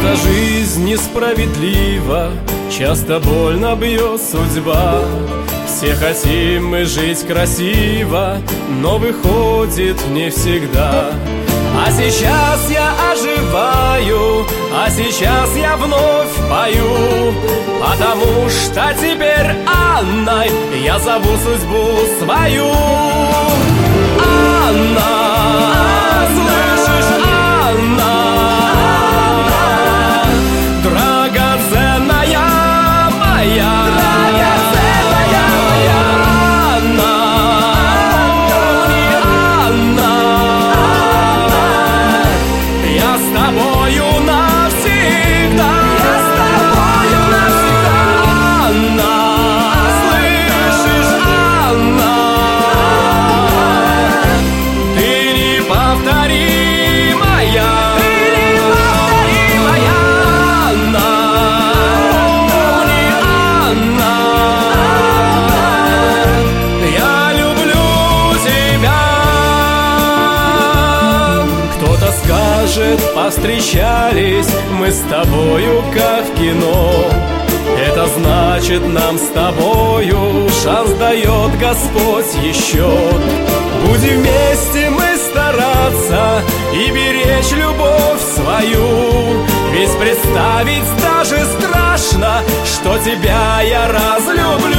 Эта жизнь несправедлива, часто больно бьет судьба. Все хотим мы жить красиво, но выходит не всегда. А сейчас я оживаю, а сейчас я вновь пою, потому что теперь Анной я зову судьбу свою. Анна, слышишь, Анна, драгоценная моя, драгоценная моя Анна, помни, Анна, я с тобою навсегда, я с тобою навсегда. Анна, слышишь, Анна, ты неповторимая, ты неповторимая Анна, помни, Анна, я люблю тебя. Кто-то скажет, повстречались мы с тобою как в кино. Это значит, нам с тобою шанс дает Господь еще. Будем вместе мы стараться и беречь любовь свою. Ведь представить даже страшно, что тебя я разлюблю.